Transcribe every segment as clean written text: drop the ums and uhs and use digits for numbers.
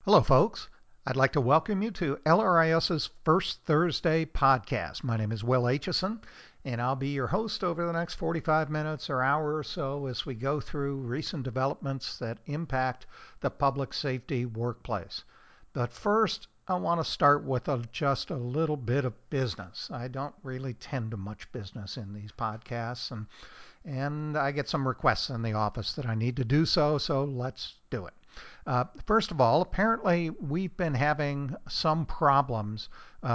Hello, folks. I'd like to welcome you to LRIS's First Thursday podcast. My name is Will Aitchison, and I'll be your host over the next 45 minutes or hour or so as we go through recent developments that impact the public safety workplace. But first, I want to start with just a little bit of business. I don't really tend to much business in these podcasts, and I get some requests in the office that I need to do so let's do it. First of all, apparently we've been having some problems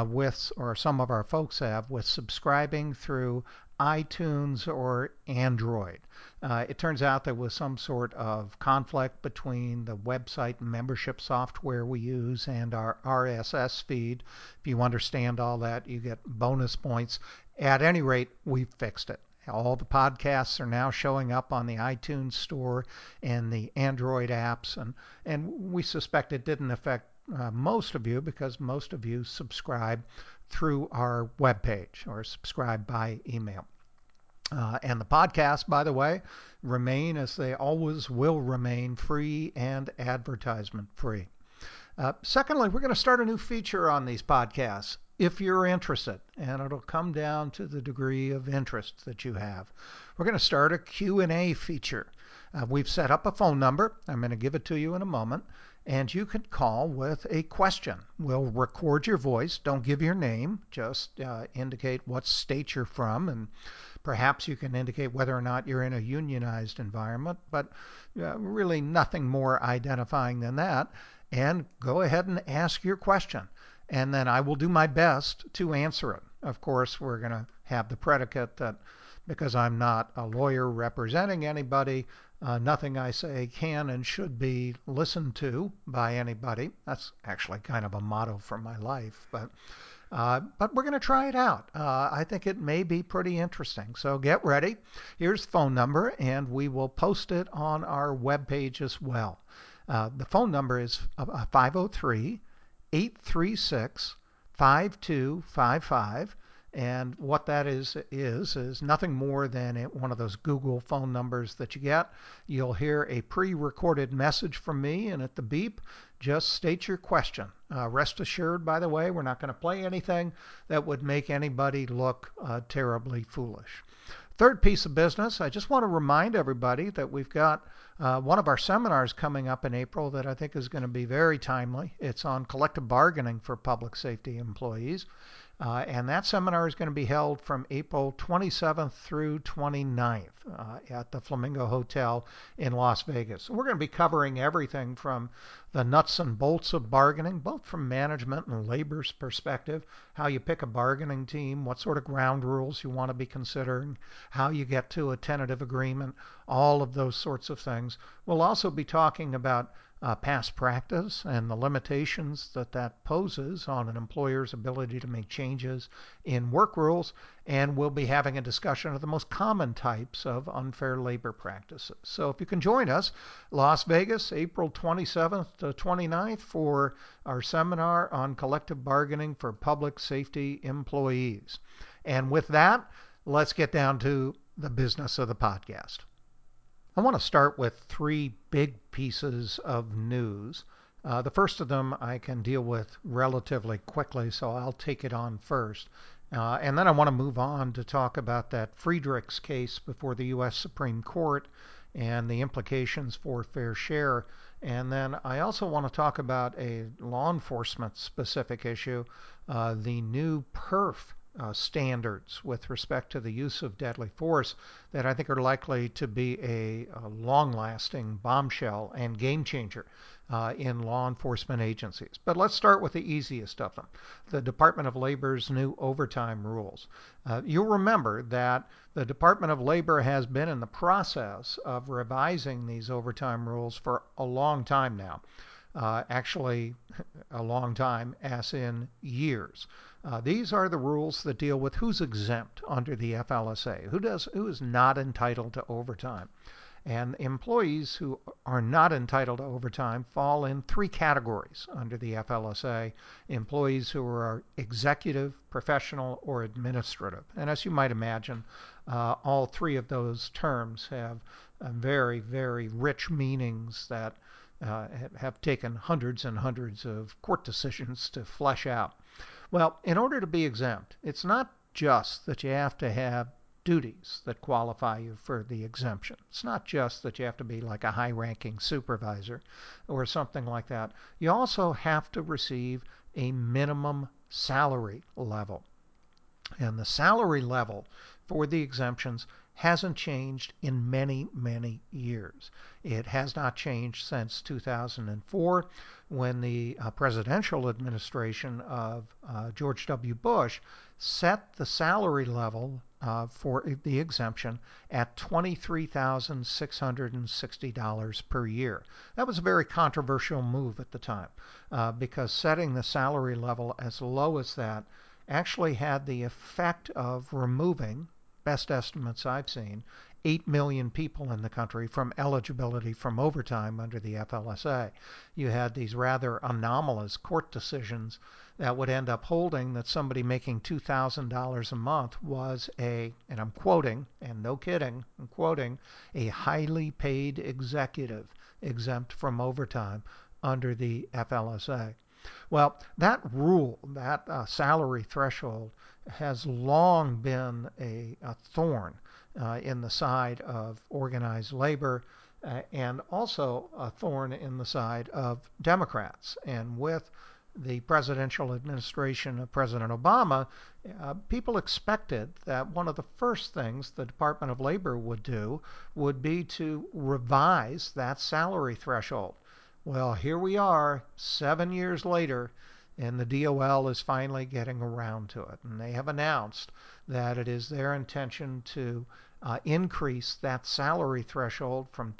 or some of our folks have, with subscribing through iTunes or Android. It turns out there was some sort of conflict between the website membership software we use and our RSS feed. If you understand all that, you get bonus points. At any rate, we've fixed it. All the podcasts are now showing up on the iTunes store and the Android apps, and we suspect it didn't affect most of you because most of you subscribe through our webpage or subscribe by email. And the podcasts, by the way, remain as they always will remain, free and advertisement free. Secondly, we're going to start a new feature on these podcasts if you're interested, and it'll come down to the degree of interest that you have. We're going to start a Q&A feature. We've set up a phone number. I'm going to give it to you in a moment, and you can call with a question. We'll record your voice. Don't give your name. Just indicate what state you're from, and perhaps you can indicate whether or not you're in a unionized environment, but really nothing more identifying than that. And go ahead and ask your question, and then I will do my best to answer it. Of course, we're going to have the predicate that because I'm not a lawyer representing anybody, nothing I say can and should be listened to by anybody. That's actually kind of a motto for my life, but we're going to try it out. I think it may be pretty interesting. So get ready. Here's the phone number, and we will post it on our webpage as well. The phone number is 503-836-5255. And what that is nothing more than one of those Google phone numbers that you get. You'll hear a pre-recorded message from me, and at the beep, just state your question. Rest assured, by the way, we're not going to play anything that would make anybody look terribly foolish. Third piece of business, I just want to remind everybody that we've got one of our seminars coming up in April that I think is going to be very timely. It's on collective bargaining for public safety employees. And that seminar is going to be held from April 27th through 29th at the Flamingo Hotel in Las Vegas. We're going to be covering everything from the nuts and bolts of bargaining, both from management and labor's perspective, how you pick a bargaining team, what sort of ground rules you want to be considering, how you get to a tentative agreement, all of those sorts of things. We'll also be talking about past practice and the limitations that poses on an employer's ability to make changes in work rules, and we'll be having a discussion of the most common types of unfair labor practices. So if you can join us, Las Vegas, April 27th to 29th for our seminar on collective bargaining for public safety employees. And with that, let's get down to the business of the podcast. I want to start with three big pieces of news. The first of them I can deal with relatively quickly, so I'll take it on first. And then I want to move on to talk about that Friedrichs case before the U.S. Supreme Court and the implications for fair share. And then I also want to talk about a law enforcement specific issue, the new PERF standards with respect to the use of deadly force that I think are likely to be a long-lasting bombshell and game changer in law enforcement agencies. But let's start with the easiest of them, the Department of Labor's new overtime rules. You'll remember that the Department of Labor has been in the process of revising these overtime rules for a long time now. Actually, a long time, as in years. These are the rules that deal with who's exempt under the FLSA, who is not entitled to overtime. And employees who are not entitled to overtime fall in three categories under the FLSA: employees who are executive, professional, or administrative. And as you might imagine, all three of those terms have very, very rich meanings that have taken hundreds and hundreds of court decisions to flesh out. Well, in order to be exempt, it's not just that you have to have duties that qualify you for the exemption. It's not just that you have to be like a high ranking supervisor or something like that. You also have to receive a minimum salary level. And the salary level for the exemptions hasn't changed in many, many years. It has not changed since 2004 when the presidential administration of George W. Bush set the salary level for the exemption at $23,660 per year. That was a very controversial move at the time because setting the salary level as low as that actually had the effect of removing, best estimates I've seen, 8 million people in the country from eligibility from overtime under the FLSA. You had these rather anomalous court decisions that would end up holding that somebody making $2,000 a month was and I'm quoting, and no kidding, I'm quoting, a highly paid executive exempt from overtime under the FLSA. Well, that rule, that salary threshold, has long been a thorn in the side of organized labor and also a thorn in the side of Democrats. And with the presidential administration of President Obama, people expected that one of the first things the Department of Labor would do would be to revise that salary threshold. Well, here we are 7 years later, and the DOL is finally getting around to it. And they have announced that it is their intention to increase that salary threshold from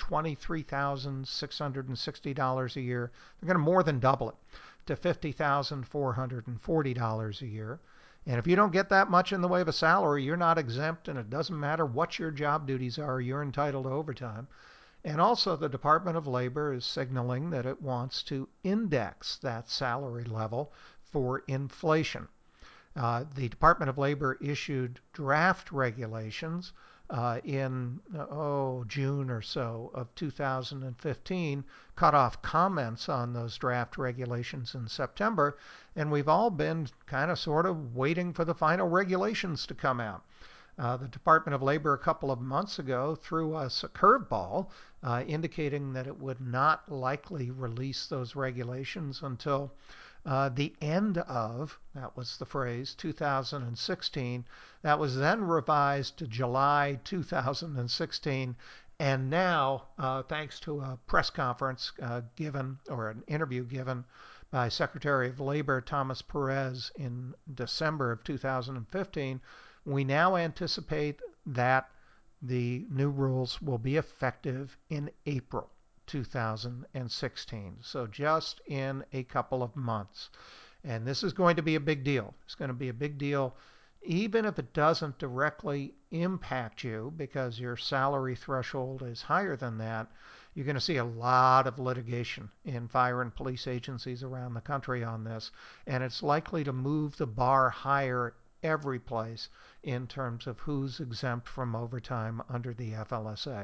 $23,660 a year. They're going to more than double it to $50,440 a year. And if you don't get that much in the way of a salary, you're not exempt, and it doesn't matter what your job duties are, you're entitled to overtime. And also, the Department of Labor is signaling that it wants to index that salary level for inflation. The Department of Labor issued draft regulations in June or so of 2015, cut off comments on those draft regulations in September, and we've all been kind of sort of waiting for the final regulations to come out. The Department of Labor a couple of months ago threw us a curveball indicating that it would not likely release those regulations until the end of, that was the phrase, 2016. That was then revised to July 2016. And now, thanks to a press conference given, or an interview given by Secretary of Labor Thomas Perez in December of 2015, we now anticipate that the new rules will be effective in April 2016. So just in a couple of months. And this is going to be a big deal. It's going to be a big deal even if it doesn't directly impact you because your salary threshold is higher than that. You're going to see a lot of litigation in fire and police agencies around the country on this, and it's likely to move the bar higher every place in terms of who's exempt from overtime under the FLSA.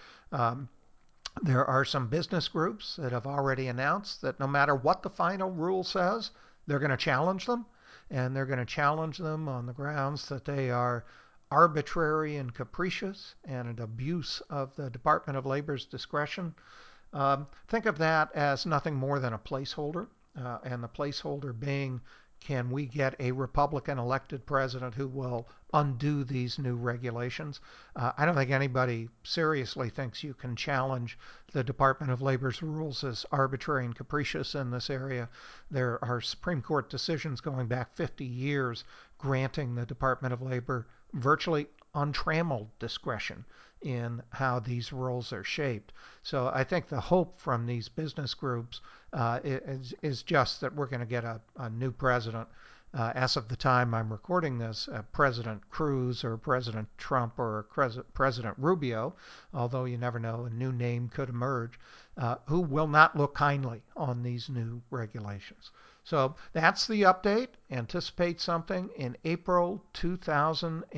There are some business groups that have already announced that no matter what the final rule says, they're going to challenge them, and they're going to challenge them on the grounds that they are arbitrary and capricious and an abuse of the Department of Labor's discretion. Think of that as nothing more than a placeholder, and the placeholder being, can we get a Republican elected president who will undo these new regulations? I don't think anybody seriously thinks you can challenge the Department of Labor's rules as arbitrary and capricious in this area. There are Supreme Court decisions going back 50 years granting the Department of Labor virtually untrammeled discretion in how these rules are shaped. So I think the hope from these business groups is just that we're going to get a new president. As of the time I'm recording this, President Cruz or President Trump or President Rubio, although you never know, a new name could emerge, who will not look kindly on these new regulations. So that's the update. Anticipate something in April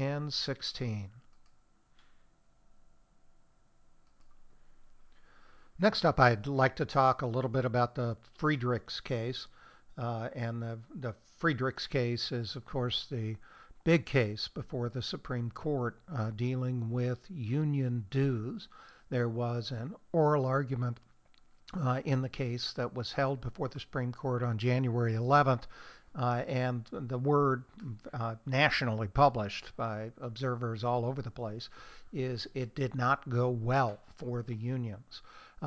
2016. Next up, I'd like to talk a little bit about the Friedrichs case. And the Friedrichs case is, of course, the big case before the Supreme Court dealing with union dues. There was an oral argument in the case that was held before the Supreme Court on January 11th. And the word nationally published by observers all over the place is it did not go well for the unions.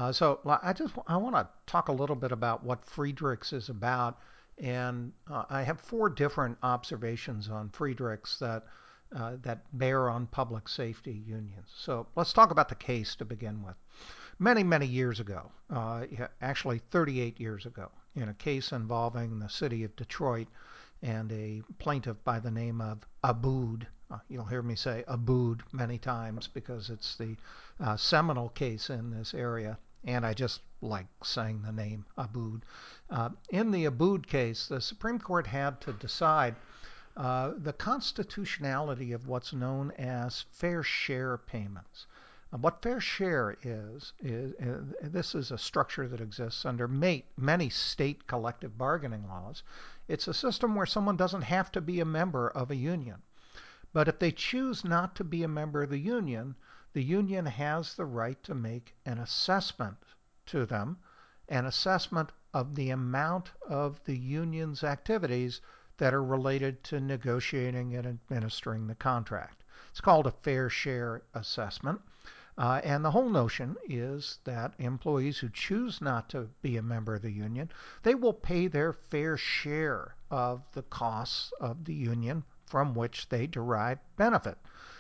I want to talk a little bit about what Friedrichs is about, and I have four different observations on Friedrichs that bear on public safety unions. So let's talk about the case to begin with. Many, many years ago, actually 38 years ago, in a case involving the city of Detroit and a plaintiff by the name of Abood. You'll hear me say Abood many times because it's the seminal case in this area, and I just like saying the name Abood. In the Abood case, the Supreme Court had to decide the constitutionality of what's known as fair share payments. What fair share is this is a structure that exists under many state collective bargaining laws. It's a system where someone doesn't have to be a member of a union. But if they choose not to be a member of the union has the right to make an assessment to them, an assessment of the amount of the union's activities that are related to negotiating and administering the contract. It's called a fair share assessment. And the whole notion is that employees who choose not to be a member of the union, they will pay their fair share of the costs of the union from which they derive benefit.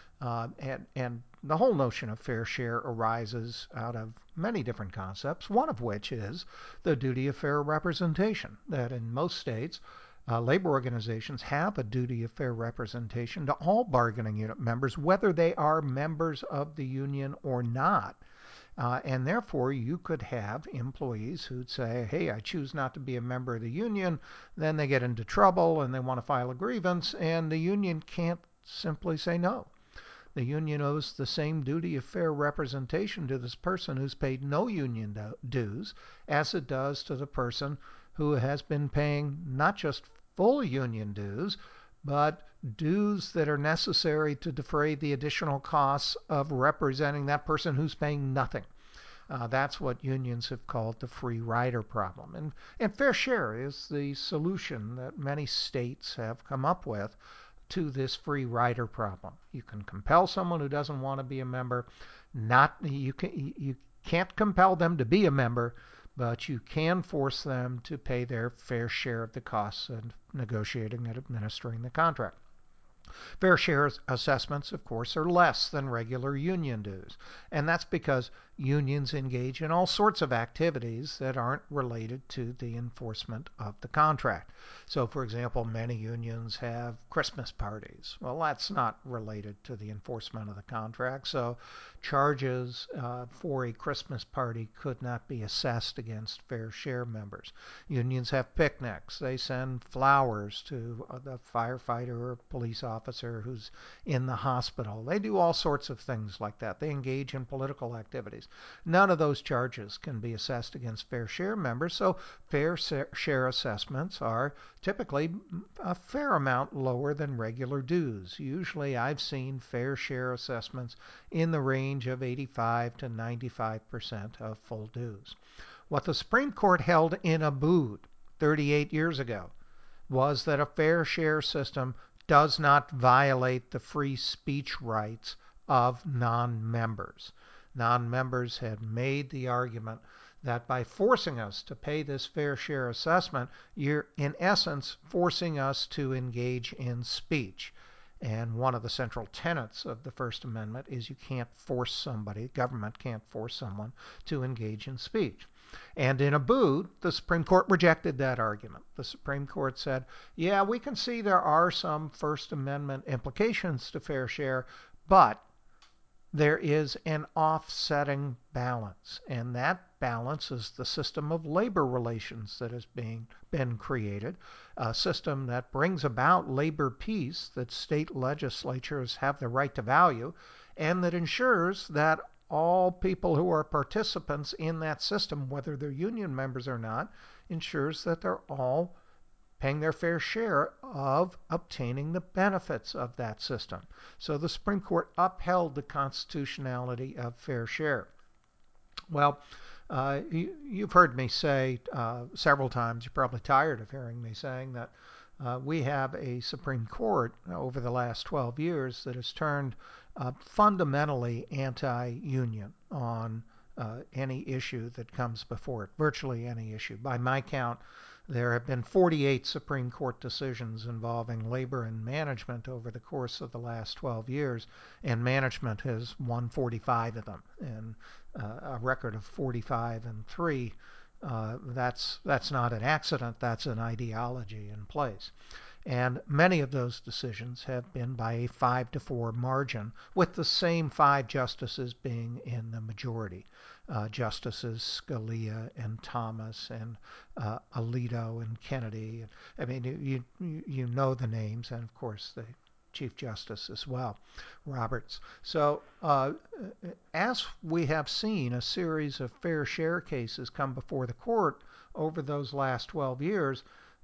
And the whole notion of fair share arises out of many different concepts, one of which is the duty of fair representation, that in most states, labor organizations have a duty of fair representation to all bargaining unit members, whether they are members of the union or not. And therefore, you could have employees who'd say, hey, I choose not to be a member of the union. Then they get into trouble and they want to file a grievance, and the union can't simply say no. The union owes the same duty of fair representation to this person who's paid no union dues as it does to the person who has been paying not just full union dues, but dues that are necessary to defray the additional costs of representing that person who's paying nothing. That's what unions have called the free rider problem. And fair share is the solution that many states have come up with to this free rider problem. You can compel someone who doesn't want to be a member. You can't compel them to be a member, but you can force them to pay their fair share of the costs of negotiating and administering the contract. Fair share assessments, of course, are less than regular union dues, and that's because unions engage in all sorts of activities that aren't related to the enforcement of the contract. So, for example, many unions have Christmas parties. Well, that's not related to the enforcement of the contract, so charges for a Christmas party could not be assessed against fair share members. Unions have picnics. They send flowers to the firefighter or police officer who's in the hospital. They do all sorts of things like that. They engage in political activities. None of those charges can be assessed against fair share members, so fair share assessments are typically a fair amount lower than regular dues. Usually I've seen fair share assessments in the range of 85 to 95% of full dues. What the Supreme Court held in Abood 38 years ago was that a fair share system does not violate the free speech rights of non-members. Non-members had made the argument that by forcing us to pay this fair share assessment, you're in essence forcing us to engage in speech. And one of the central tenets of the First Amendment is you can't force somebody, government can't force someone to engage in speech. And in Abood, the Supreme Court rejected that argument. The Supreme Court said, yeah, we can see there are some First Amendment implications to fair share, but there is an offsetting balance, and that balance is the system of labor relations that has been created, a system that brings about labor peace that state legislatures have the right to value, and that ensures that all people who are participants in that system, whether they're union members or not, ensures that they're all paying their fair share of obtaining the benefits of that system. So the Supreme Court upheld the constitutionality of fair share. Well, you've heard me say several times, you're probably tired of hearing me saying that we have a Supreme Court over the last 12 years that has turned fundamentally anti-union on any issue that comes before it, virtually any issue. By my count, there have been 48 Supreme Court decisions involving labor and management over the course of the last 12 years, and management has won 45 of them, and a record of 45 and 3. That's not an accident, that's an ideology in place. And many of those decisions have been by a 5-4 margin, with the same 5 justices being in the majority. Justices Scalia and Thomas and Alito and Kennedy. I mean, you know the names, and of course the Chief Justice as well, Roberts. So as we have seen a series of fair share cases come before the court over those last 12 years,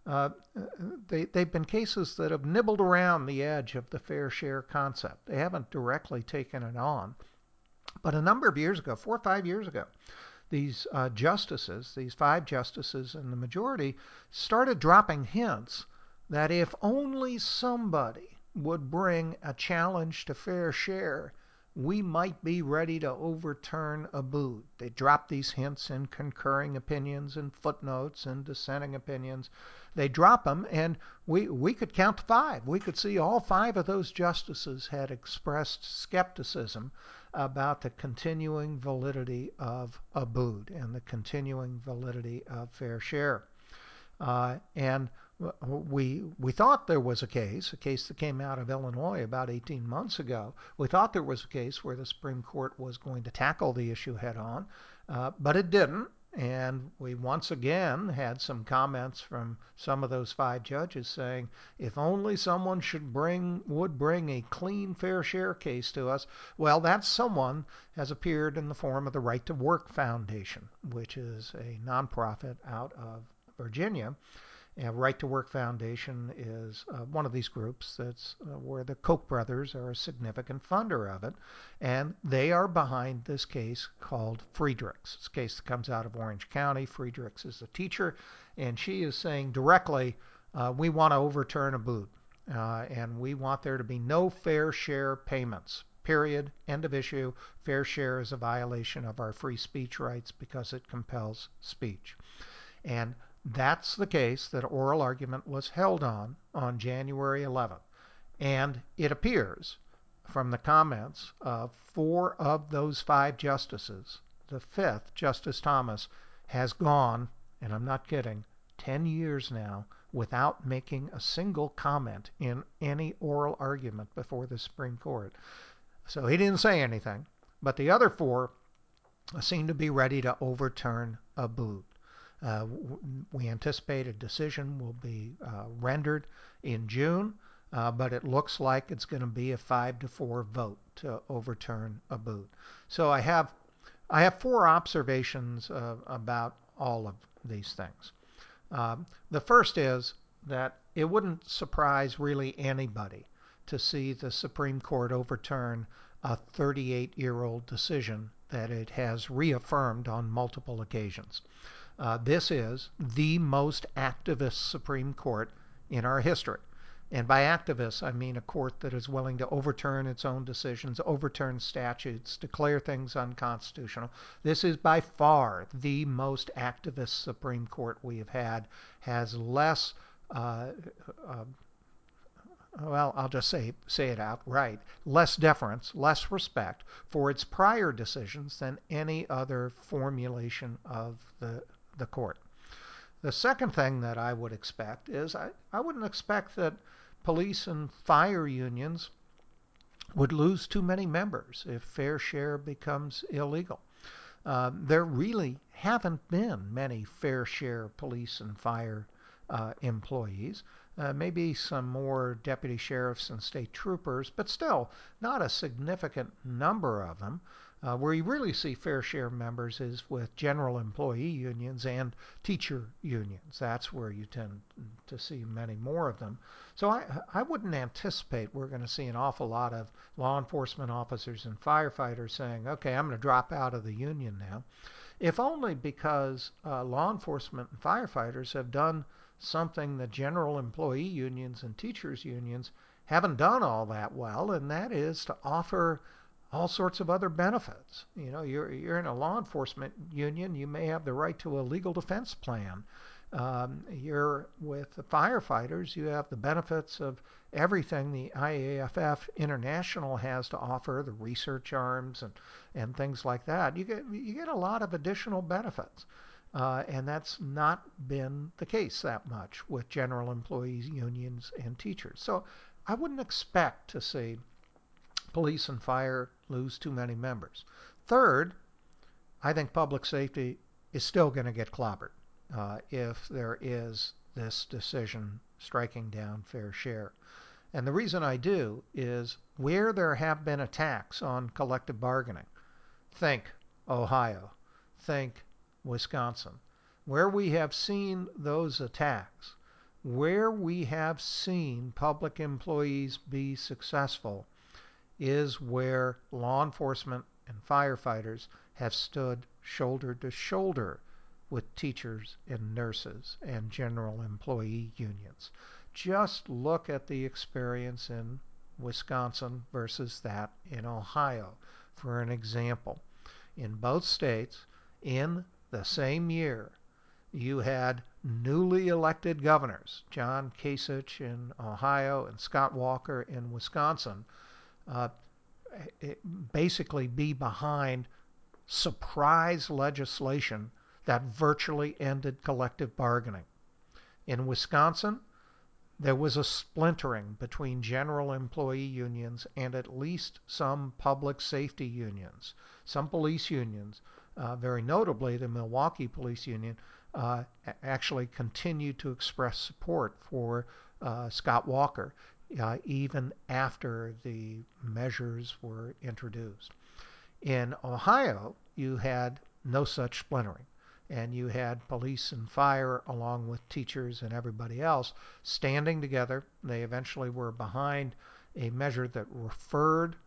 they've been cases that have nibbled around the edge of the fair share concept. They haven't directly taken it on. But a number of years ago, 4 or 5 years ago, these justices, these 5 justices in the majority, started dropping hints that if only somebody would bring a challenge to fair share, we might be ready to overturn Abood. They dropped these hints in concurring opinions and footnotes and dissenting opinions. They drop them, and we could count to 5. We could see all 5 of those justices had expressed skepticism about the continuing validity of Abood and the continuing validity of fair share. And we thought there was a case that came out of Illinois about 18 months ago. We thought there was a case where the Supreme Court was going to tackle the issue head on, but it didn't. And we once again had some comments from some of those 5 judges saying, if only someone would bring a clean fair share case to us. Well, that someone has appeared in the form of the Right to Work Foundation, which is a nonprofit out of Virginia. And Right to Work Foundation is one of these groups that's where the Koch brothers are a significant funder of it. And they are behind this case called Friedrichs. It's a case that comes out of Orange County. Friedrichs is a teacher, and she is saying directly, we want to overturn Abood, and we want there to be no fair share payments. Period. End of issue. Fair share is a violation of our free speech rights because it compels speech. And that's the case that oral argument was held on January 11th. And it appears from the comments of 4 of those 5 justices, the 5th, Justice Thomas, has gone, and I'm not kidding, 10 years now without making a single comment in any oral argument before the Supreme Court. So he didn't say anything. But the other 4 seem to be ready to overturn Abood. We anticipate a decision will be rendered in June, but it looks like it's going to be a 5-4 vote to overturn Abood. So I have 4 observations about all of these things. The first is that it wouldn't surprise really anybody to see the Supreme Court overturn a 38-year-old decision that it has reaffirmed on multiple occasions. This is the most activist Supreme Court in our history. And by activists, I mean a court that is willing to overturn its own decisions, overturn statutes, declare things unconstitutional. This is by far the most activist Supreme Court we have had, has less, well, I'll just say it outright, less deference, less respect for its prior decisions than any other formulation of the court. The second thing that I would expect is I wouldn't expect that police and fire unions would lose too many members if fair share becomes illegal. There really haven't been many fair share police and fire employees. Maybe some more deputy sheriffs and state troopers, but still not a significant number of them. Where you really see fair share members is with general employee unions and teacher unions. That's where you tend to see many more of them. So I wouldn't anticipate we're going to see an awful lot of law enforcement officers and firefighters saying, okay, I'm going to drop out of the union now, if only because law enforcement and firefighters have done something that general employee unions and teachers unions haven't done all that well, and that is to offer all sorts of other benefits. You know, you're in a law enforcement union, you may have the right to a legal defense plan. You're with the firefighters, you have the benefits of everything the IAFF International has to offer, the research arms and things like that. You get a lot of additional benefits. And that's not been the case that much with general employees unions and teachers. So I wouldn't expect to see police and fire lose too many members. Third, I think public safety is still going to get clobbered if there is this decision striking down fair share. And the reason I do is where there have been attacks on collective bargaining, think Ohio, think Wisconsin, where we have seen those attacks, where we have seen public employees be successful, is where law enforcement and firefighters have stood shoulder to shoulder with teachers and nurses and general employee unions. Just look at the experience in Wisconsin versus that in Ohio for an example. In both states, in the same year, you had newly elected governors, John Kasich in Ohio and Scott Walker in Wisconsin, uh, basically be behind surprise legislation that virtually ended collective bargaining. In Wisconsin, there was a splintering between general employee unions and at least some public safety unions. Some police unions, very notably the Milwaukee Police Union, actually continued to express support for Scott Walker even after the measures were introduced. In Ohio, you had no such splintering. And you had police and fire, along with teachers and everybody else, standing together. They eventually were behind a measure that referred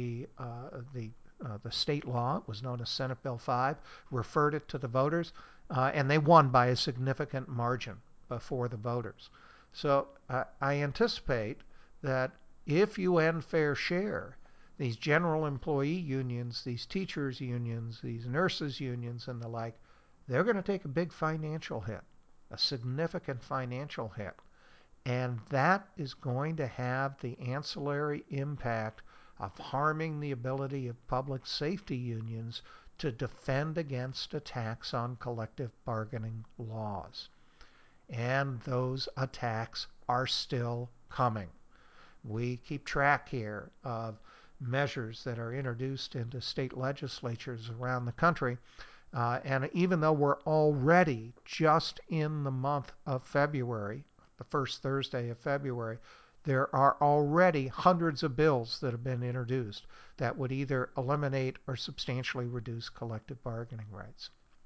the state law, it was known as Senate Bill 5, referred it to the voters, and they won by a significant margin before the voters. So I anticipate that if you end fair share, these general employee unions, these teachers unions, these nurses unions, and the like, they're going to take a big financial hit, a significant financial hit. And that is going to have the ancillary impact of harming the ability of public safety unions to defend against attacks on collective bargaining laws. And those attacks are still coming. We keep track here of measures that are introduced into state legislatures around the country. And even though we're already just in the month of February, the first Thursday of February, there are already hundreds of bills that have been introduced that would either eliminate or substantially reduce collective bargaining rights.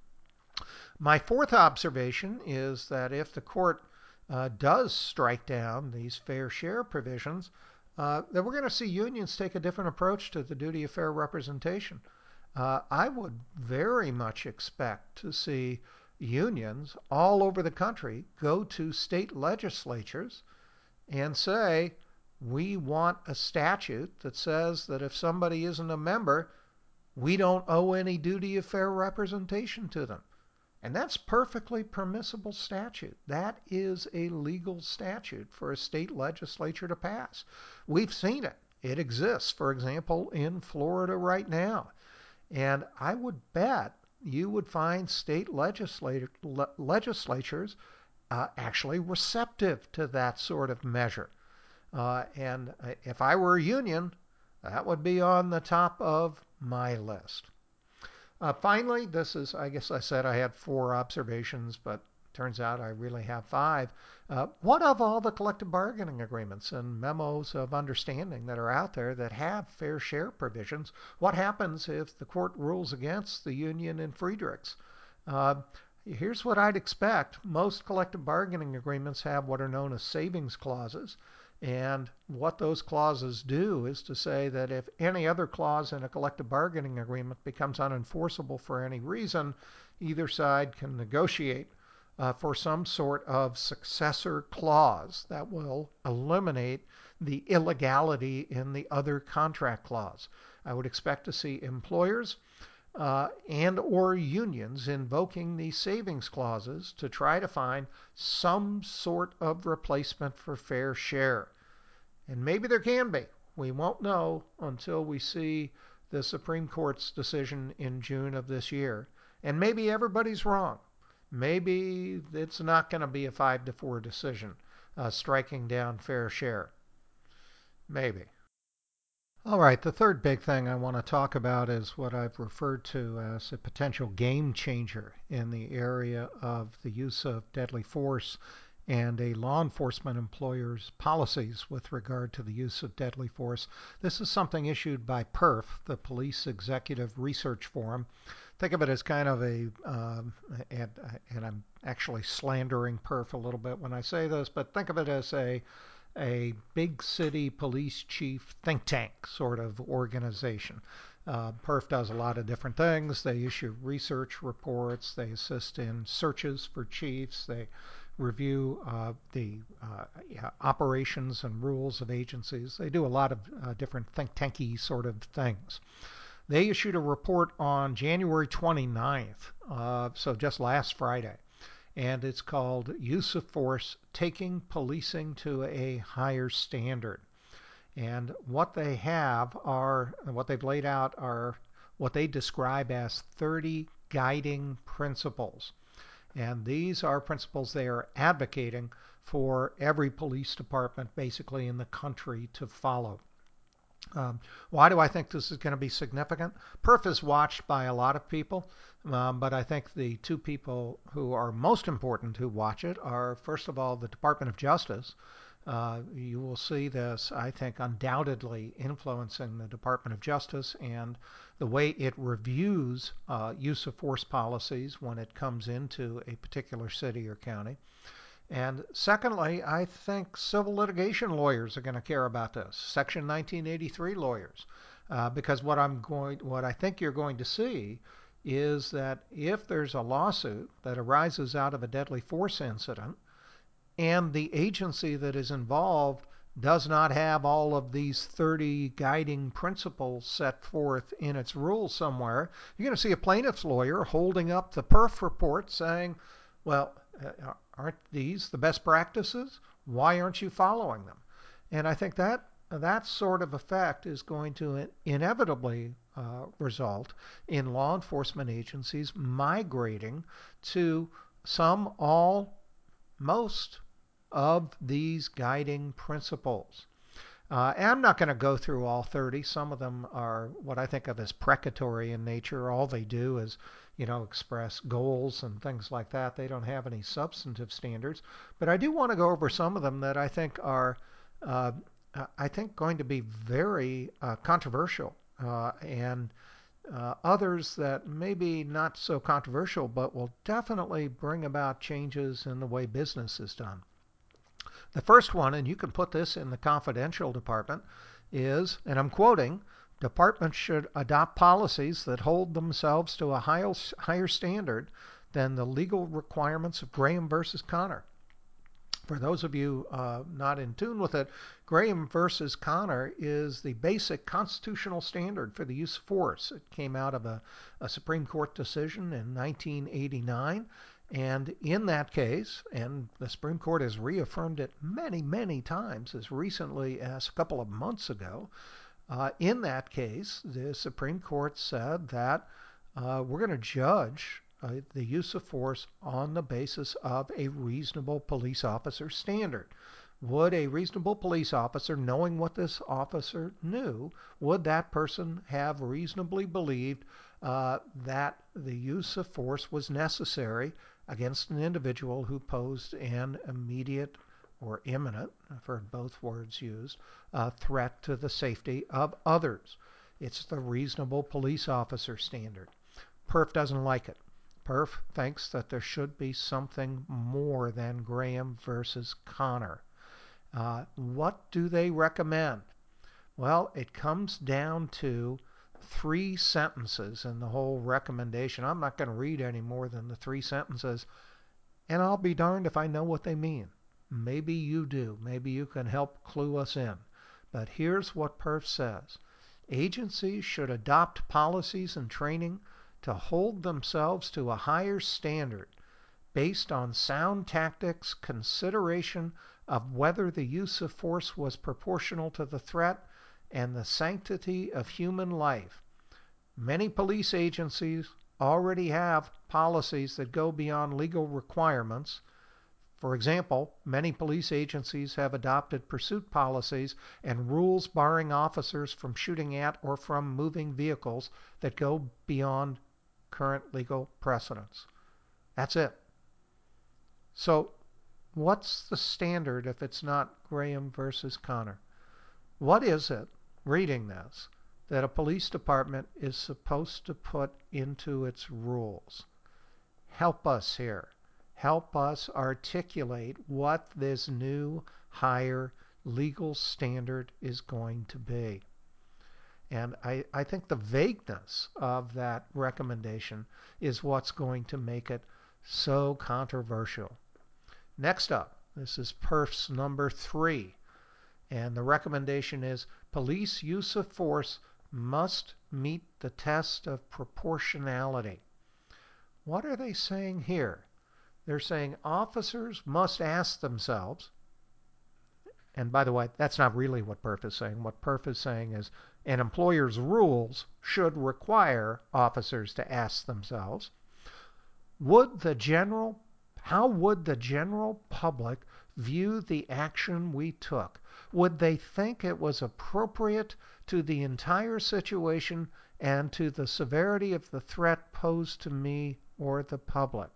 My fourth observation is that if the court does strike down these fair share provisions, then we're going to see unions take a different approach to the duty of fair representation. I would very much expect to see unions all over the country go to state legislatures and say, we want a statute that says that if somebody isn't a member, we don't owe any duty of fair representation to them. And that's perfectly permissible statute. That is a legal statute for a state legislature to pass. We've seen it. It exists, for example, in Florida right now. And I would bet you would find state legislatures actually receptive to that sort of measure. And if I were a union, that would be on the top of my list. Finally, this is, I guess I said I had four observations, but turns out I really have 5. What of all the collective bargaining agreements and memos of understanding that are out there that have fair share provisions? What happens if the court rules against the union in Friedrichs? Uh, Here's what I'd expect. Most collective bargaining agreements have what are known as savings clauses. And what those clauses do is to say that if any other clause in a collective bargaining agreement becomes unenforceable for any reason, either side can negotiate for some sort of successor clause that will eliminate the illegality in the other contract clause. I would expect to see employers and or unions invoking these savings clauses to try to find some sort of replacement for fair share. And maybe there can be. We won't know until we see the Supreme Court's decision in June of this year. And maybe everybody's wrong. Maybe it's not going to be a 5-4 decision striking down fair share. Maybe. All right, the third big thing I want to talk about is what I've referred to as a potential game changer in the area of the use of deadly force and a law enforcement employer's policies with regard to the use of deadly force. This is something issued by PERF, the Police Executive Research Forum. Think of it as kind of and I'm actually slandering PERF a little bit when I say this, but think of it as a big city police chief think tank sort of organization. PERF does a lot of different things. They issue research reports. They assist in searches for chiefs. They review the operations and rules of agencies. They do a lot of different think tanky sort of things. They issued a report on January 29th, so just last Friday, and it's called Use of Force Taking Policing to a Higher Standard. And what they have are, what they've laid out are what they describe as 30 guiding principles. And these are principles they are advocating for every police department basically in the country to follow. Why do I think this is going to be significant? PERF is watched by a lot of people, but I think the two people who are most important who watch it are, first of all, the Department of Justice. You will see this, I think, undoubtedly influencing the Department of Justice and the way it reviews use of force policies when it comes into a particular city or county. And secondly, I think civil litigation lawyers are going to care about this, Section 1983 lawyers, because what I think you're going to see is that if there's a lawsuit that arises out of a deadly force incident and the agency that is involved does not have all of these 30 guiding principles set forth in its rules somewhere, you're going to see a plaintiff's lawyer holding up the PERF report saying, well, aren't these the best practices? Why aren't you following them? And I think that sort of effect is going to inevitably result in law enforcement agencies migrating to some, all, most of these guiding principles. And I'm not going to go through all 30. Some of them are what I think of as precatory in nature. All they do is, express goals and things like that. They don't have any substantive standards. But I do want to go over some of them that I think are, going to be very controversial, and others that maybe not so controversial, but will definitely bring about changes in the way business is done. The first one, and you can put this in the confidential department, is, and I'm quoting, departments should adopt policies that hold themselves to a higher standard than the legal requirements of Graham versus Connor. For those of you not in tune with it, Graham versus Connor is the basic constitutional standard for the use of force. It came out of a Supreme Court decision in 1989. And in that case, and the Supreme Court has reaffirmed it many, many times as recently as a couple of months ago, in that case, the Supreme Court said that we're going to judge the use of force on the basis of a reasonable police officer standard. Would a reasonable police officer, knowing what this officer knew, would that person have reasonably believed that the use of force was necessary against an individual who posed an immediate or imminent, I've heard both words used, threat to the safety of others. It's the reasonable police officer standard. PERF doesn't like it. PERF thinks that there should be something more than Graham versus Connor. What do they recommend? Well, it comes down to 3 sentences in the whole recommendation. I'm not going to read any more than the 3 sentences, and I'll be darned if I know what they mean. Maybe you do. Maybe you can help clue us in. But here's what PERF says. Agencies should adopt policies and training to hold themselves to a higher standard based on sound tactics, consideration of whether the use of force was proportional to the threat, and the sanctity of human life. Many police agencies already have policies that go beyond legal requirements. For example, many police agencies have adopted pursuit policies and rules barring officers from shooting at or from moving vehicles that go beyond current legal precedents. That's it. So, what's the standard if it's not Graham versus Connor? What is it, reading this, that a police department is supposed to put into its rules? Help us here. Help us articulate what this new higher legal standard is going to be. And I think the vagueness of that recommendation is what's going to make it so controversial. Next up, this is PERF's number 3. And the recommendation is police use of force must meet the test of proportionality. What are they saying here? They're saying officers must ask themselves, and by the way, that's not really what PERF is saying. What PERF is saying is an employer's rules should require officers to ask themselves, how would the general public view the action we took? Would they think it was appropriate to the entire situation and to the severity of the threat posed to me or the public?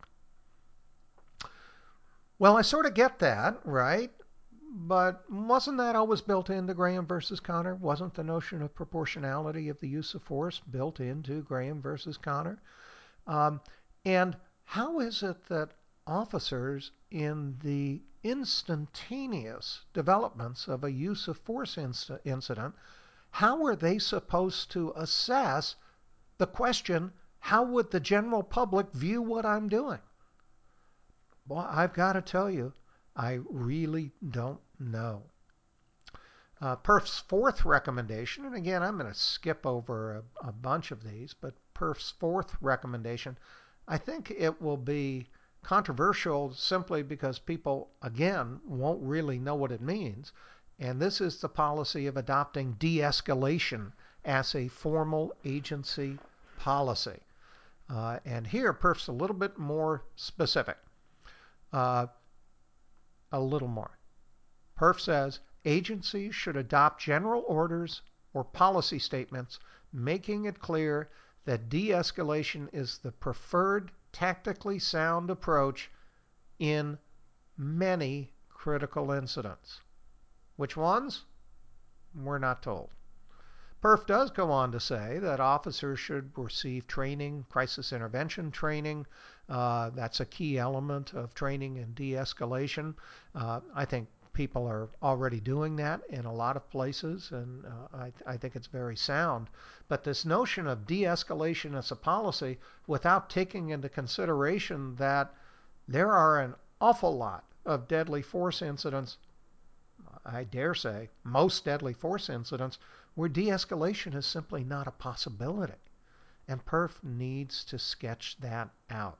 Well, I sort of get that, right? But wasn't that always built into Graham versus Connor? Wasn't the notion of proportionality of the use of force built into Graham versus Connor? Um, and how is it that officers in the instantaneous developments of a use of force incident, how are they supposed to assess the question, how would the general public view what I'm doing? Well, I've got to tell you, I really don't know. PERF's 4th recommendation, and again, I'm going to skip over a bunch of these, but PERF's 4th recommendation, I think it will be controversial simply because people, again, won't really know what it means. And this is the policy of adopting de-escalation as a formal agency policy. And here, PERF's a little bit more specific. A little more. PERF says agencies should adopt general orders or policy statements making it clear that de-escalation is the preferred tactically sound approach in many critical incidents. Which ones? We're not told. PERF does go on to say that officers should receive training, crisis intervention training. That's a key element of training in de-escalation. I think people are already doing that in a lot of places, and I think it's very sound. But this notion of de-escalation as a policy without taking into consideration that there are an awful lot of deadly force incidents, I dare say, most deadly force incidents where de-escalation is simply not a possibility. And PERF needs to sketch that out.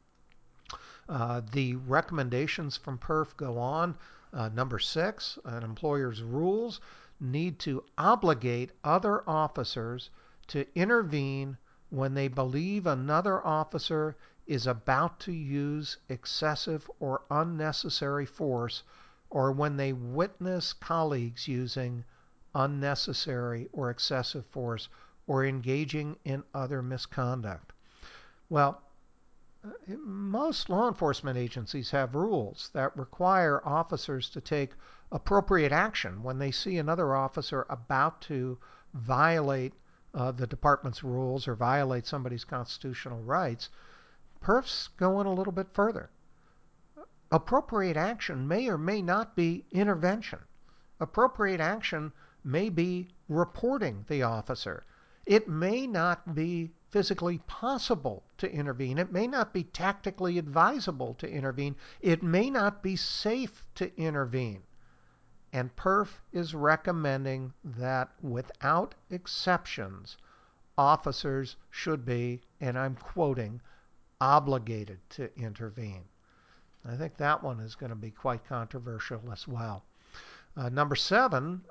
The recommendations from PERF go on. Number 6, an employer's rules need to obligate other officers to intervene when they believe another officer is about to use excessive or unnecessary force, or when they witness colleagues using unnecessary or excessive force or engaging in other misconduct. Well, most law enforcement agencies have rules that require officers to take appropriate action when they see another officer about to violate the department's rules or violate somebody's constitutional rights. Perfs go in a little bit further. Appropriate action may or may not be intervention. Appropriate action may be reporting the officer. It may not be physically possible to intervene. It may not be tactically advisable to intervene. It may not be safe to intervene. And PERF is recommending that without exceptions, officers should be, and I'm quoting, obligated to intervene. I think that one is going to be quite controversial as well. Number 7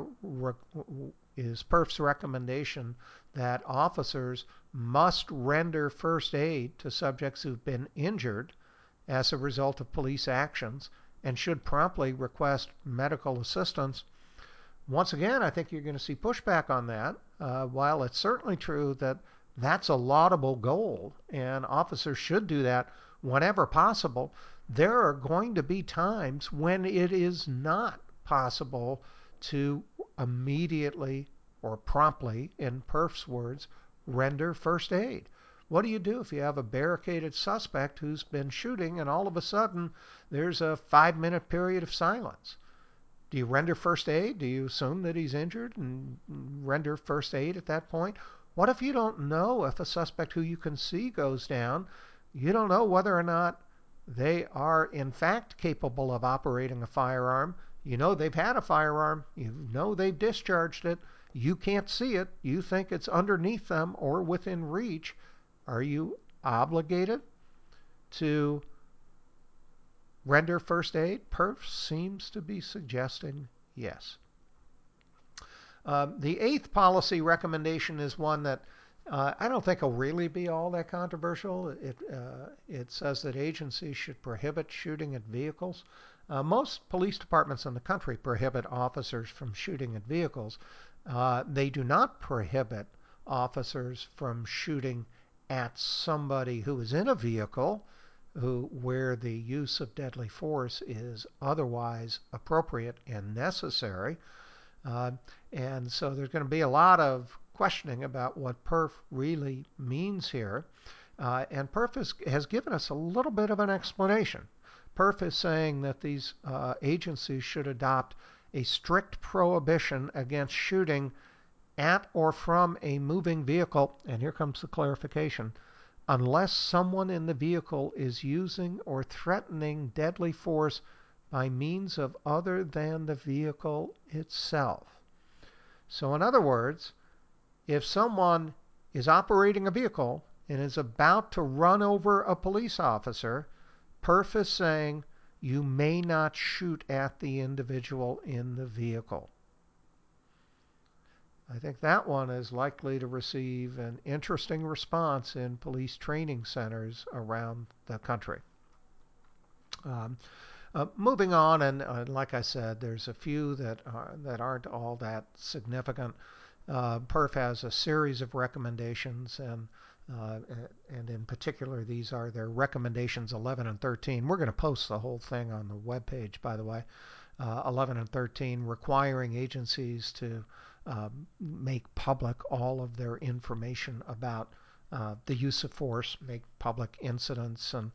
is PERF's recommendation that officers must render first aid to subjects who've been injured as a result of police actions and should promptly request medical assistance. Once again, I think you're going to see pushback on that. While it's certainly true that that's a laudable goal and officers should do that whenever possible, there are going to be times when it is not possible to immediately or promptly, in PERF's words, render first aid. What do you do if you have a barricaded suspect who's been shooting and all of a sudden there's a 5-minute period of silence? Do you render first aid? Do you assume that he's injured and render first aid at that point? What if you don't know if a suspect who you can see goes down? You don't know whether or not they are in fact capable of operating a firearm. You know they've had a firearm. You know they've discharged it. You can't see it. You think it's underneath them or within reach. Are you obligated to render first aid? PERF seems to be suggesting yes. The 8th policy recommendation is one that I don't think will really be all that controversial. It says that agencies should prohibit shooting at vehicles. Most police departments in the country prohibit officers from shooting at vehicles. They do not prohibit officers from shooting at somebody who is in a vehicle where the use of deadly force is otherwise appropriate and necessary. And so there's going to be a lot of questioning about what PERF really means here. And PERF has given us a little bit of an explanation. PERF is saying that these agencies should adopt a strict prohibition against shooting at or from a moving vehicle, and here comes the clarification, unless someone in the vehicle is using or threatening deadly force by means of other than the vehicle itself. So in other words, if someone is operating a vehicle and is about to run over a police officer, PERF is saying you may not shoot at the individual in the vehicle. I think that one is likely to receive an interesting response in police training centers around the country. Moving on, and like I said, there's a few that aren't all that significant. PERF has a series of recommendations, and in particular, these are their recommendations 11 and 13. We're going to post the whole thing on the webpage, by the way. 11 and 13 requiring agencies to make public all of their information about the use of force, make public incidents and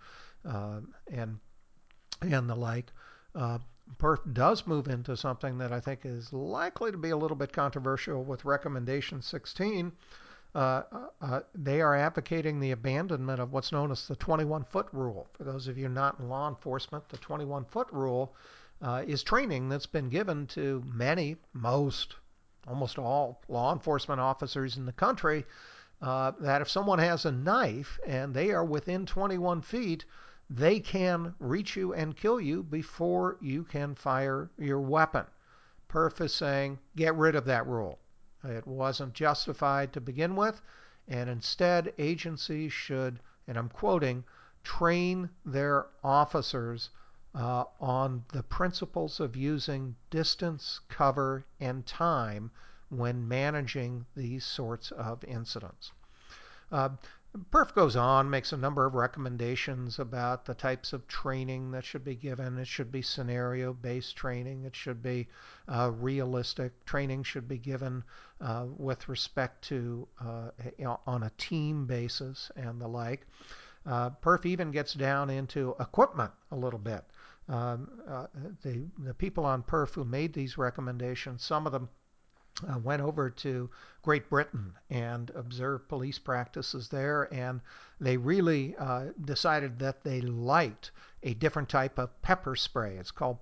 the like. PERF does move into something that I think is likely to be a little bit controversial with recommendation 16. They are advocating the abandonment of what's known as the 21-foot rule. For those of you not in law enforcement, the 21-foot rule is training that's been given to almost all law enforcement officers in the country, that if someone has a knife and they are within 21 feet, they can reach you and kill you before you can fire your weapon. PERF is saying, get rid of that rule. It wasn't justified to begin with, and instead agencies should, and I'm quoting, train their officers on the principles of using distance, cover, and time when managing these sorts of incidents. PERF goes on, makes a number of recommendations about the types of training that should be given. It should be scenario based training, it should be realistic training, should be given with respect to on a team basis and the like. PERF even gets down into equipment a little bit. Um, uh, the people on PERF who made these recommendations, some of them went over to Great Britain and observed police practices there, and they really decided that they liked a different type of pepper spray. It's called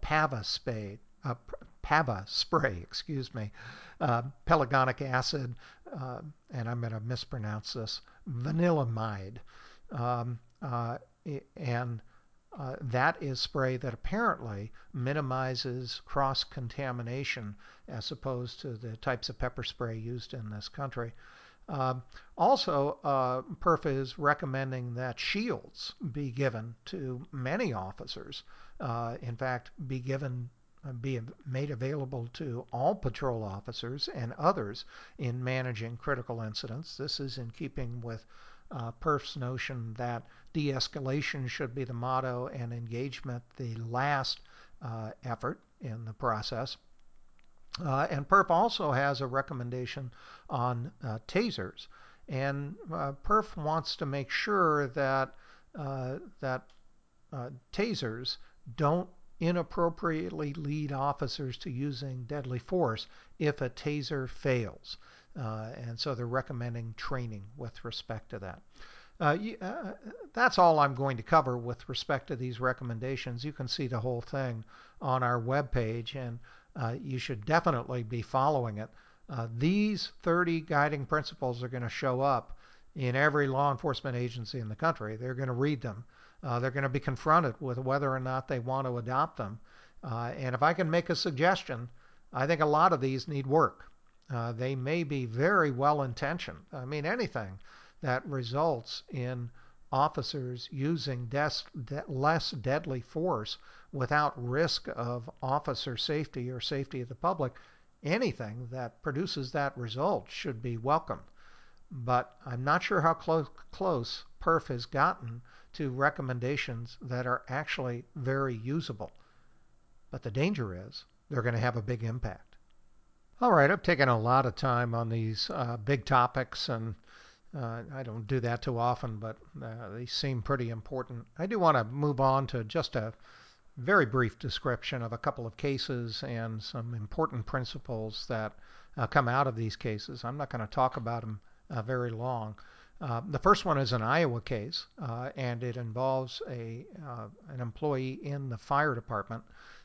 Pava spray, excuse me, pelargonic acid, and I'm going to mispronounce this, vanillamide. Um, uh, and that is spray that apparently minimizes cross contamination as opposed to the types of pepper spray used in this country. Um, Also, PERF is recommending that shields be given to many officers. In fact, be made available to all patrol officers and others in managing critical incidents. This is in keeping with PERF's notion that de-escalation should be the motto and engagement the last effort in the process. And PERF also has a recommendation on tasers. And PERF wants to make sure that tasers don't inappropriately lead officers to using deadly force if a taser fails. And so they're recommending training with respect to that. Uh, that's all I'm going to cover with respect to these recommendations. You can see the whole thing on our webpage, and you should definitely be following it. These 30 guiding principles are going to show up in every law enforcement agency in the country. They're going to read them. They're going to be confronted with whether or not they want to adopt them. And if I can make a suggestion, I think a lot of these need work. They may be very well intentioned. I mean, anything that results in officers using less deadly force without risk of officer safety or safety of the public, anything that produces that result should be welcomed. But I'm not sure how close PERF has gotten to recommendations that are actually very usable. But the danger is they're going to have a big impact. All right, I've taken a lot of time on these big topics, and I don't do that too often, but they seem pretty important. I do want to move on to just a very brief description of a couple of cases and some important principles that come out of these cases. I'm not going to talk about them very long. The first one is an Iowa case, and it involves an employee in the fire department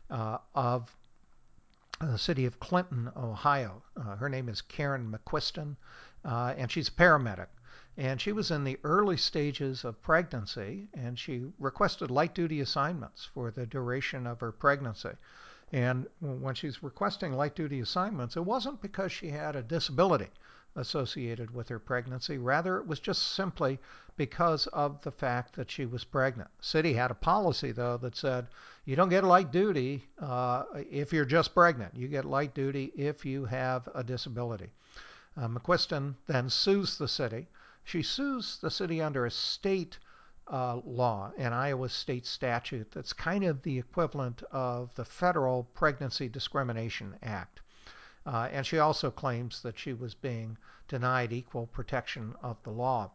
of the city of Clinton, Ohio. Her name is Karen McQuiston, and she's a paramedic. And she was in the early stages of pregnancy, and she requested light duty assignments for the duration of her pregnancy. And when she's requesting light duty assignments, it wasn't because she had a disability associated with her pregnancy. Rather, it was just simply because of the fact that she was pregnant. The city had a policy, though, that said you don't get light duty if you're just pregnant. You get light duty if you have a disability. McQuiston then sues the city. She sues the city under a state law, an Iowa state statute that's kind of the equivalent of the federal Pregnancy Discrimination Act. And she also claims that she was being denied equal protection of the law.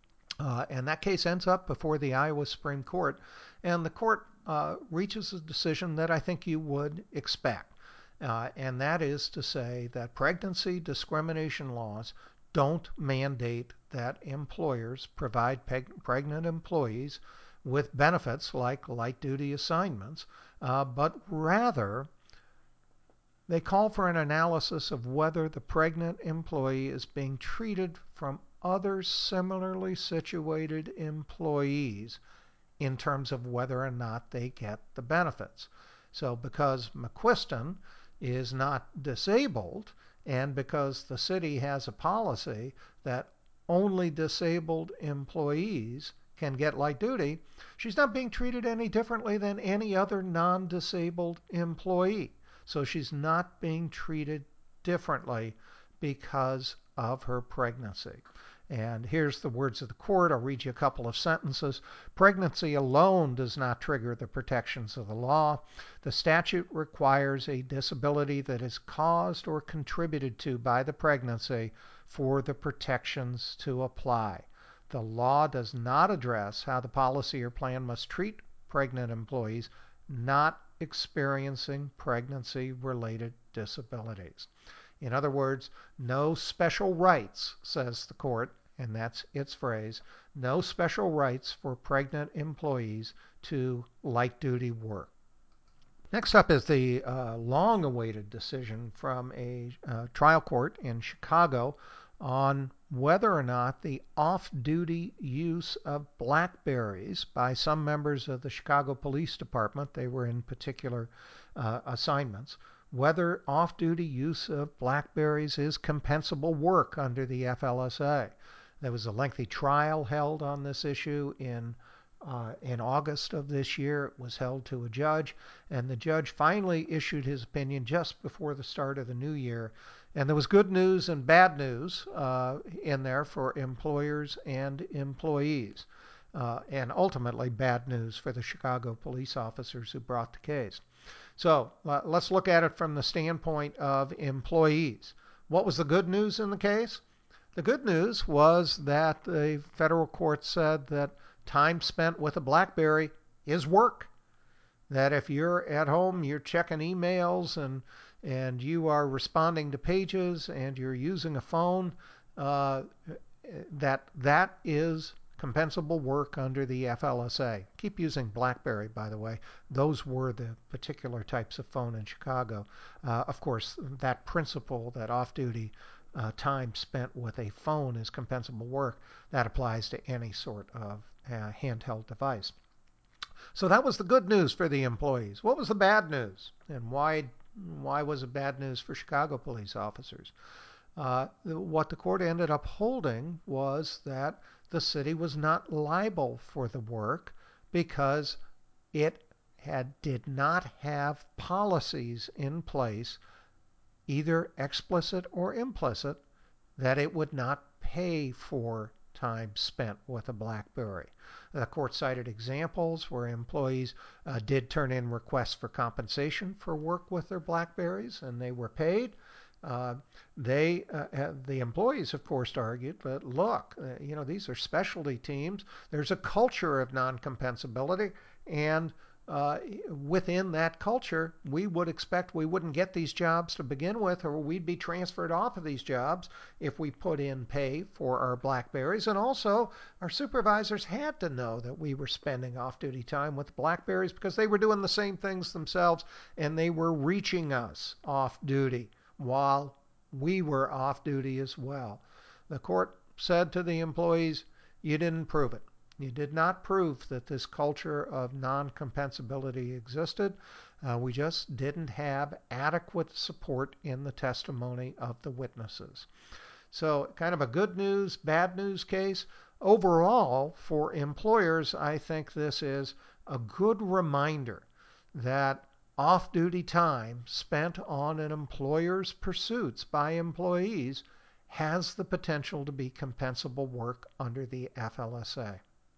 And that case ends up before the Iowa Supreme Court, and the court reaches a decision that I think you would expect. And that is to say that pregnancy discrimination laws don't mandate that employers provide pregnant employees with benefits like light duty assignments, but rather they call for an analysis of whether the pregnant employee is being treated from other similarly situated employees in terms of whether or not they get the benefits. So because McQuiston is not disabled, and because the city has a policy that only disabled employees can get light duty, she's not being treated any differently than any other non disabled employee. So she's not being treated differently because of her pregnancy. And here's the words of the court. I'll read you a couple of sentences. Pregnancy alone does not trigger the protections of the law. The statute requires a disability that is caused or contributed to by the pregnancy for the protections to apply. The law does not address how the policy or plan must treat pregnant employees not experiencing pregnancy-related disabilities. In other words, no special rights, says the court, and that's its phrase, no special rights for pregnant employees to light duty work. Next up is the long awaited decision from a trial court in Chicago on whether or not the off duty use of Blackberries by some members of the Chicago Police Department, they were in particular assignments, whether off duty use of Blackberries is compensable work under the FLSA. There was a lengthy trial held on this issue in August of this year. It was held to a judge, and the judge finally issued his opinion just before the start of the new year. And there was good news and bad news in there for employers and employees, and ultimately bad news for the Chicago police officers who brought the case. So let's look at it from the standpoint of employees. What was the good news in the case? The good news was that the federal court said that time spent with a BlackBerry is work. That if you're at home, you're checking emails and you are responding to pages and you're using a phone, that is compensable work under the FLSA. Keep using BlackBerry, by the way. Those were the particular types of phone in Chicago. Of course, that principle that off-duty time spent with a phone is compensable work, that applies to any sort of handheld device. So that was the good news for the employees. What was the bad news? And why was it bad news for Chicago police officers? What the court ended up holding was that the city was not liable for the work because it did not have policies in place, either explicit or implicit, that it would not pay for time spent with a BlackBerry. The court cited examples where employees did turn in requests for compensation for work with their BlackBerries, and they were paid. The employees, of course, argued that, look, these are specialty teams. There's a culture of non-compensability, and within that culture, we would expect we wouldn't get these jobs to begin with, or we'd be transferred off of these jobs if we put in pay for our BlackBerries. And also, our supervisors had to know that we were spending off-duty time with BlackBerries because they were doing the same things themselves, and they were reaching us off-duty while we were off-duty as well. The court said to the employees, you didn't prove it. You did not prove that this culture of non-compensability existed. We just didn't have adequate support in the testimony of the witnesses. So kind of a good news, bad news case. Overall, for employers, I think this is a good reminder that off-duty time spent on an employer's pursuits by employees has the potential to be compensable work under the FLSA.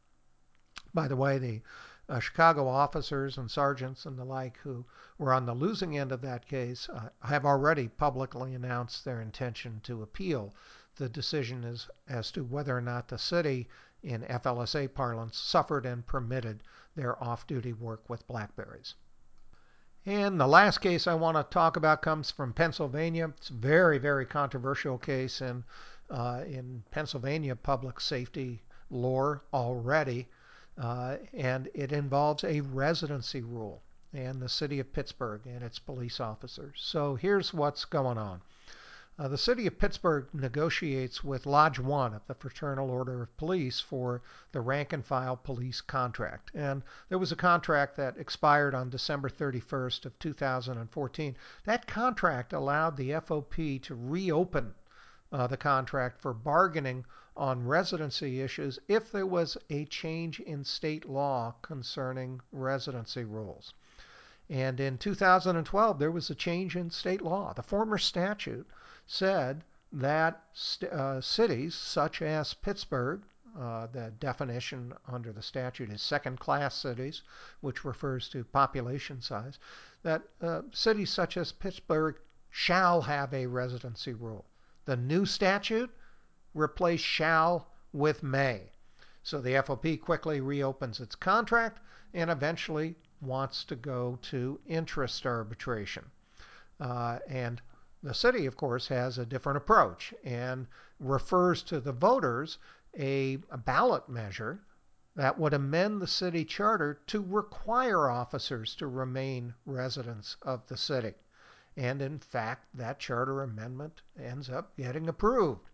By the way, the Chicago officers and sergeants and the like who were on the losing end of that case have already publicly announced their intention to appeal the decision as to whether or not the city, in FLSA parlance, suffered and permitted their off-duty work with BlackBerries. And the last case I want to talk about comes from Pennsylvania. It's a very, very controversial case in Pennsylvania public safety lore already. And it involves a residency rule and the city of Pittsburgh and its police officers. So here's what's going on. The city of Pittsburgh negotiates with Lodge 1 of the Fraternal Order of Police for the rank and file police contract. And there was a contract that expired on December 31st of 2014. That contract allowed the FOP to reopen the contract for bargaining on residency issues if there was a change in state law concerning residency rules. And in 2012, there was a change in state law. The former statute said that cities such as Pittsburgh, the definition under the statute is second class cities, which refers to population size, that cities such as Pittsburgh shall have a residency rule. The new statute replaced shall with may. So the FOP quickly reopens its contract and eventually wants to go to interest arbitration. And the city, of course, has a different approach and refers to the voters a ballot measure that would amend the city charter to require officers to remain residents of the city. And in fact, that charter amendment ends up getting approved.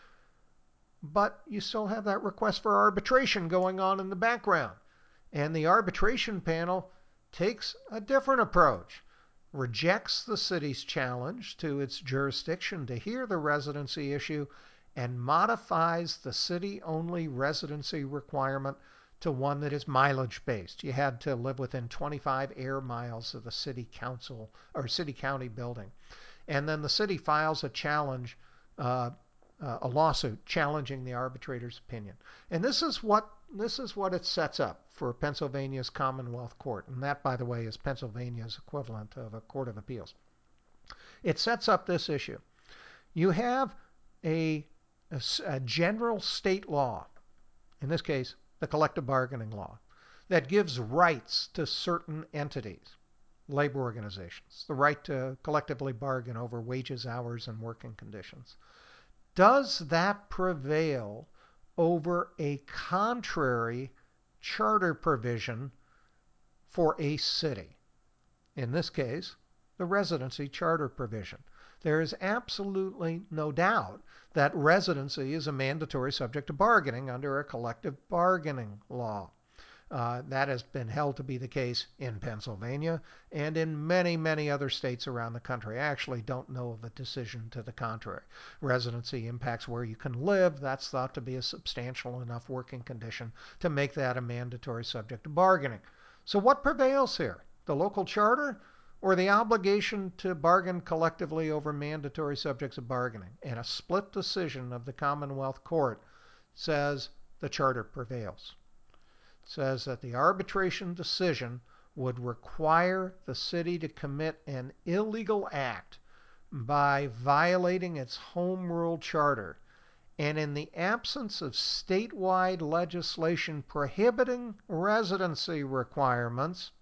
But you still have that request for arbitration going on in the background. And the arbitration panel takes a different approach, rejects the city's challenge to its jurisdiction to hear the residency issue, and modifies the city-only residency requirement to one that is mileage-based. You had to live within 25 air miles of the city council or city county building. And then the city files a challenge, a lawsuit challenging the arbitrator's opinion. And this is what it sets up for Pennsylvania's Commonwealth Court. And that, by the way, is Pennsylvania's equivalent of a court of appeals. It sets up this issue. You have a general state law, in this case, the collective bargaining law, that gives rights to certain entities, labor organizations, the right to collectively bargain over wages, hours, and working conditions. Does that prevail over a contrary charter provision for a city? In this case, the residency charter provision. There is absolutely no doubt that residency is a mandatory subject to bargaining under a collective bargaining law. That has been held to be the case in Pennsylvania and in many, many other states around the country. I actually don't know of a decision to the contrary. Residency impacts where you can live. That's thought to be a substantial enough working condition to make that a mandatory subject to bargaining. So what prevails here? The local charter or the obligation to bargain collectively over mandatory subjects of bargaining? And a split decision of the Commonwealth Court says the charter prevails. Says that the arbitration decision would require the city to commit an illegal act by violating its home rule charter, and in the absence of statewide legislation prohibiting residency requirements,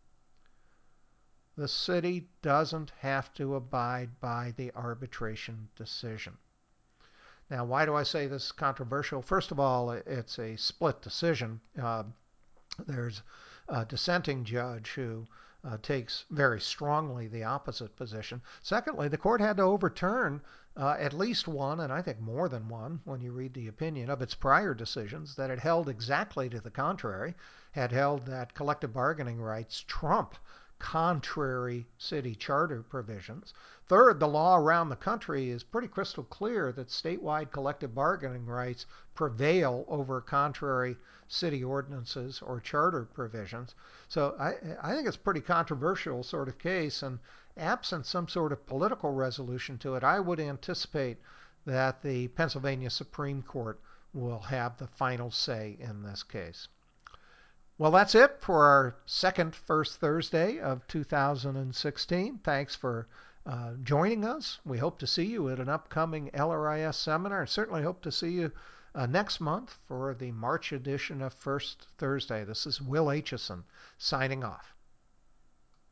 the city doesn't have to abide by the arbitration decision. Now, why do I say this is controversial? First of all, it's a split decision. There's a dissenting judge who takes very strongly the opposite position. Secondly, the court had to overturn at least one, and I think more than one, when you read the opinion of its prior decisions, that it held exactly to the contrary, had held that collective bargaining rights trump contrary city charter provisions. Third, the law around the country is pretty crystal clear that statewide collective bargaining rights prevail over contrary city ordinances or charter provisions. So I think it's a pretty controversial sort of case, and absent some sort of political resolution to it, I would anticipate that the Pennsylvania Supreme Court will have the final say in this case. Well, that's it for our second First Thursday of 2016. Thanks for joining us. We hope to see you at an upcoming LRIS seminar, and certainly hope to see you next month for the March edition of First Thursday. This is Will Aitchison signing off.